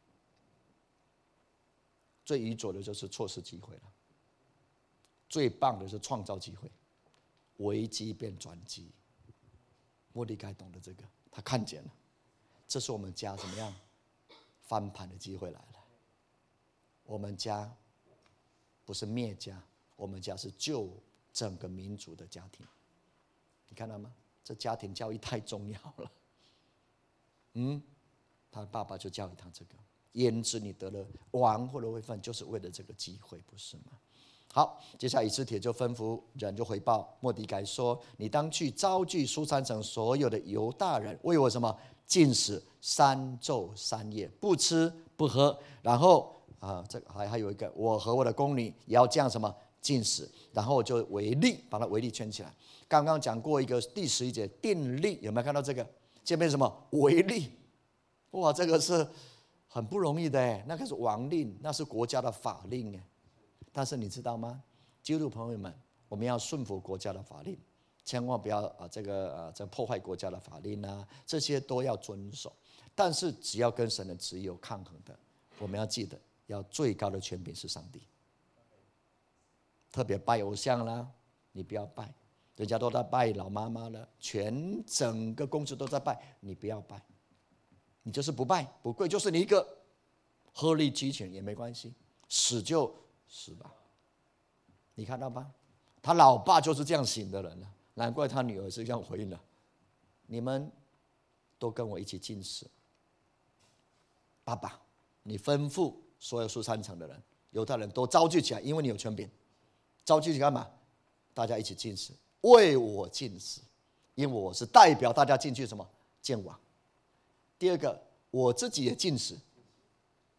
最愚拙的就是错失机会了，最棒的是创造机会，危机变转机。末底改懂得这个，他看见了，这是我们家怎么样翻盘的机会来了。我们家不是灭家，我们家是救整个民族的家庭。你看到吗？这家庭教育太重要了。嗯，他爸爸就教给他这个，焉知你得了王后的位分，就是为了这个机会，不是吗？好，接下来以斯帖就吩咐人就回报末底改说：你当去招聚书珊城所有的犹大人，为我什么禁食三昼三夜，不吃不喝。然后啊，这还还有一个，我和我的宫女也要这样什么禁食。然后就为例，把它为例圈起来。刚刚讲过一个第十一节定例，有没有看到这个？这边什么为例？哇，这个是很不容易的哎，那个是王令，那是国家的法令哎。但是你知道吗？基督徒朋友们，我们要顺服国家的法令，千万不要啊这个啊这破坏国家的法令啊，这些都要遵守。但是只要跟神的旨意有抗衡的，我们要记得，要最高的权柄是上帝。特别拜偶像啦，你不要拜。人家都在拜老妈妈了，全整个公司都在拜，你不要拜，你就是不拜不跪，就是你一个鹤立鸡群也没关系，死就死吧。你看到吗？他老爸就是这样醒的人了，难怪他女儿是这样回应的。你们都跟我一起进食，爸爸，你吩咐所有书珊城的人、犹太人都召集起来，因为你有权柄，召集起来干嘛？大家一起进食。为我进食，因为我是代表大家进去什么见王。第二个，我自己也进食，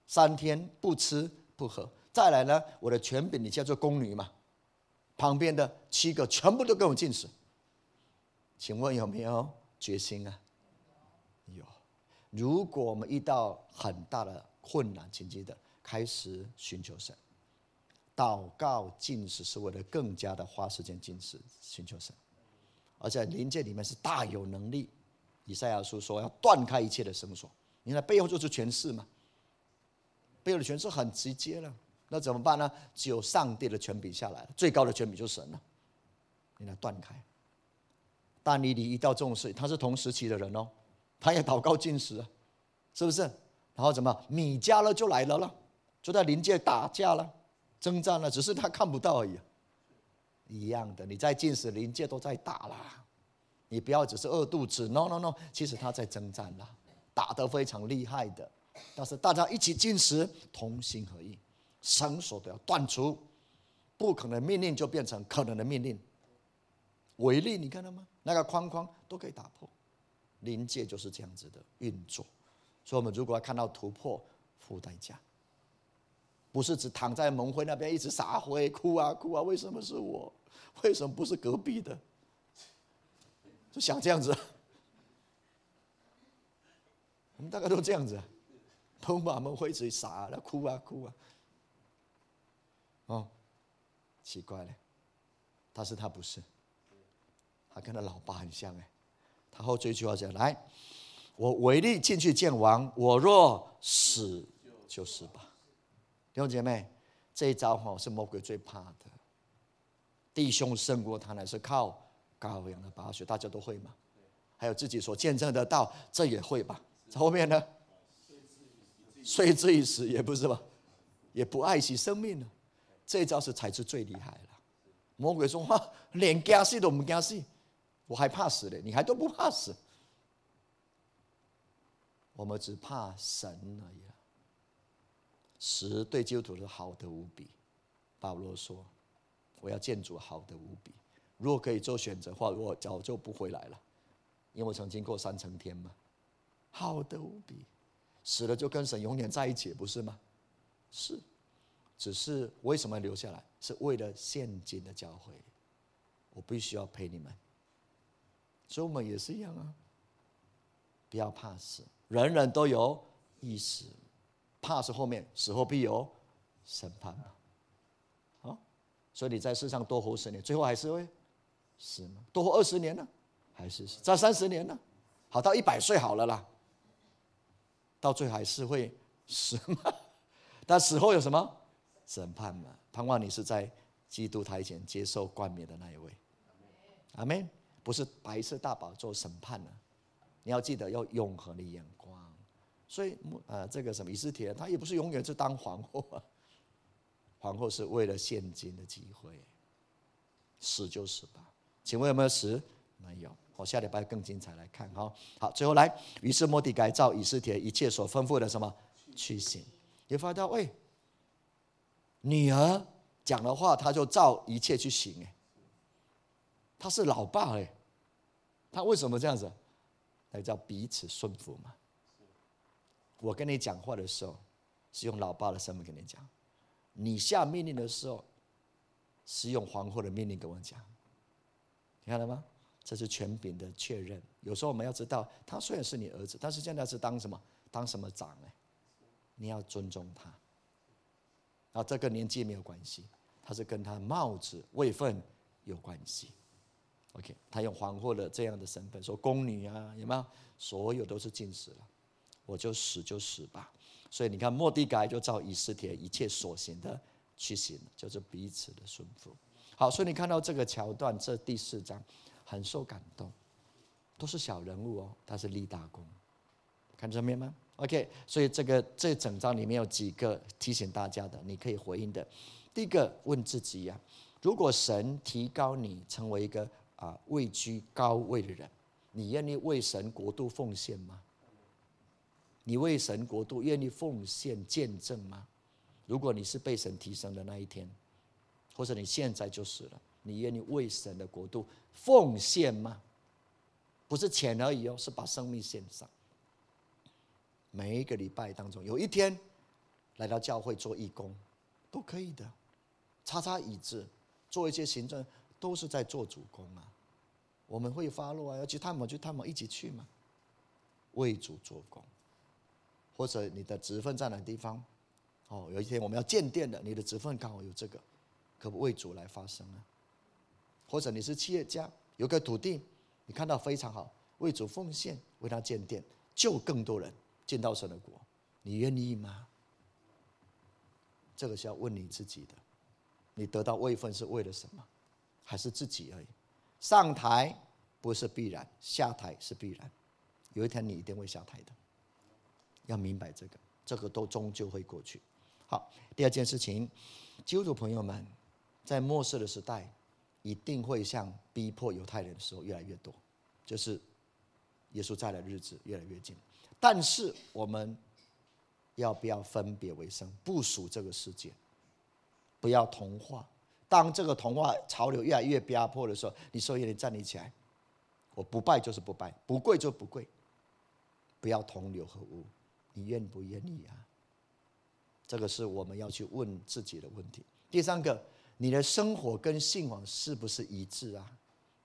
三天不吃不喝。再来呢，我的权柄你叫做宫女嘛，旁边的七个全部都跟我禁食。请问有没有决心啊？有。如果我们遇到很大的困难，请记得开始寻求神，祷告禁食是为了更加的花时间禁食寻求神，而且灵界里面是大有能力。以赛亚书说要断开一切的绳索，你看背后就是权势嘛，背后的权势很直接了。那怎么办呢？只有上帝的权柄下来了，最高的权柄就是神了，你来断开。但以理遇到这种事，他是同时期的人哦，他也祷告禁食啊，是不是？然后怎么米迦勒就来了了，就在灵界打架了，征战了，只是他看不到而已。一样的，你在禁食，灵界都在打啦。你不要只是饿肚子 ，no no no， 其实他在征战啦，打得非常厉害的。但是大家一起禁食，同心合意，绳索都要断除，不可能命令就变成可能的命令。违例你看到吗？那个框框都可以打破，灵界就是这样子的运作。所以我们如果要看到突破，付代价，不是只躺在蒙灰那边一直撒灰哭啊哭啊，为什么是我？为什么不是隔壁的？就想这样子，我们大概都这样子，都把蒙灰一直撒了，哭啊哭啊。哦，奇怪了，但是他不是。他跟他老爸很像哎，他后这一句话讲：来，我违例进去见王，我若死就死吧。弟兄姐妹，这一招哈是魔鬼最怕的。弟兄胜过他，乃是靠羔羊的宝血，大家都会吗？还有自己所见证的道，这也会吧？在后面呢，虽至于死也不是吧？也不爱惜生命了。这一招是才是最厉害了。魔鬼说：哇，连惊死都不惊死。我还怕死嘞，你还都不怕死？我们只怕神而已。死对基督徒是好的无比。保罗说：“我要见主好的无比。如果可以做选择的话，我早就不回来了，因为我曾经过三层天嘛，好的无比。死了就跟神永远在一起，不是吗？是，只是为什么留下来？是为了现今的教会，我必须要陪你们。”所以我们也是一样啊，不要怕死，人人都有一死，怕是后面死后必有审判嘛。好，所以你在世上多活十年，最后还是会死吗？多活二十年呢，还是死？再三十年呢？好，到一百岁好了啦，到最后还是会死吗？但死后有什么审判嘛？盼望你是在基督台前接受冠冕的那一位。阿们。不是白色大宝座审判了，你要记得要永恒的眼光。所以呃，这个什么以斯帖，他也不是永远是当皇后啊，皇后是为了现今的机会，死就死吧。请问有没有死？没有。我下礼拜更精彩来看哈。好，最后来，于是末底改照以斯帖一切所吩咐的什么去行。你发现喂，女儿讲的话，他就照一切去行哎。他是老爸哎，他为什么这样子？那叫彼此顺服嘛。我跟你讲话的时候，是用老爸的身份跟你讲；你下命令的时候，是用皇后的命令跟我讲。你看到吗？这是权柄的确认。有时候我们要知道，他虽然是你儿子，但是现在是当什么？当什么长哎？你要尊重他。然后这跟年纪没有关系，他是跟他帽子位分有关系。OK， 他用皇后的这样的身份说宫女啊，有没有？所有都是禁食了，我就死就死吧。所以你看，末底改就照以斯帖一切所行的去行，就是彼此的顺服。好，所以你看到这个桥段，这第四章很受感动，都是小人物哦，他是立大功。看这边吗 ？OK， 所以这个这整章里面有几个提醒大家的，你可以回应的。第一个，问自己呀、啊，如果神提高你成为一个啊，位居高位的人，你愿意为神国度奉献吗？你为神国度愿意奉献见证吗？如果你是被神提升的那一天，或者你现在就是了，你愿意为神的国度奉献吗？不是钱而已哦，是把生命献上。每一个礼拜当中，有一天来到教会做义工，都可以的。擦擦椅子，做一些行政，都是在做主工啊。我们会发落啊，要去探访去探访，一起去嘛，为主做工。或者你的职分在哪个地方？哦，有一天我们要建店的，你的职分刚好有这个，可不为主来发声啊？或者你是企业家，有个土地，你看到非常好，为主奉献，为他建店，救更多人进到神的国，你愿意吗？这个是要问你自己的。你得到位分是为了什么？还是自己而已？上台不是必然，下台是必然。有一天你一定会下台的，要明白这个，这个都终究会过去。好，第二件事情，基督徒朋友们，在末世的时代，一定会像逼迫犹太人的时候越来越多，就是耶稣在的日子越来越近。但是我们要不要分别为圣，不属这个世界，不要同化。当这个同化潮流越来越压迫的时候，你说你站立起来，我不拜就是不拜，不跪就不跪，不要同流合污，你愿不愿意啊？这个是我们要去问自己的问题。第三个，你的生活跟信仰是不是一致啊？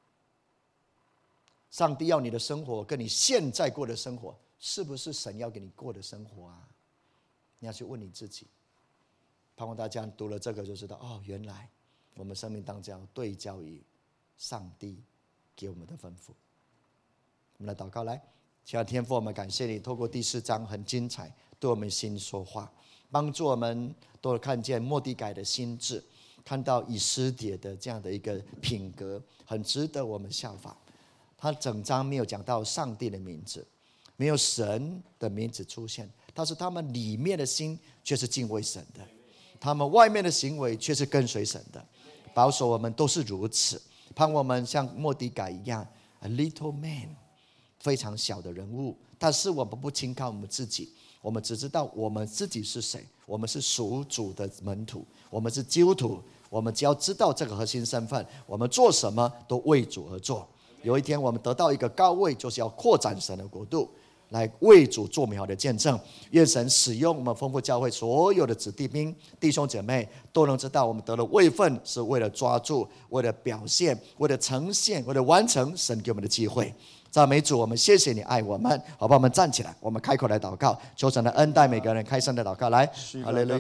上帝要你的生活跟你现在过的生活，是不是神要给你过的生活啊？你要去问你自己。盼望大家读了这个就知道，哦，原来我们生命当中要对焦于上帝给我们的吩咐。我们来祷告，来，亲爱的天父，我们感谢你，透过第四章很精彩，对我们心说话，帮助我们都看见末底改的心志，看到以斯帖的这样的一个品格，很值得我们效法。他整章没有讲到上帝的名字，没有神的名字出现，但是他们里面的心却是敬畏神的，他们外面的行为却是跟随神的。保守我们都是如此，盼我们像末底改一样 ，a little man， 非常小的人物，但是我们不轻看我们自己，我们只知道我们自己是谁，我们是属主的门徒，我们是基督徒，我们只要知道这个核心身份，我们做什么都为主而做。有一天我们得到一个高位，就是要扩展神的国度，来为主做美好的见证。愿神使用我们丰富教会所有的子弟兵弟兄姐妹，都能知道我们得了位分是为了抓住，为了表现，为了呈现，为了完成神给我们的机会。赞美主，我们谢谢你爱我们。好吧，我们站起来，我们开口来祷告，求神的恩待每个人开声的祷告来。哈利路亚。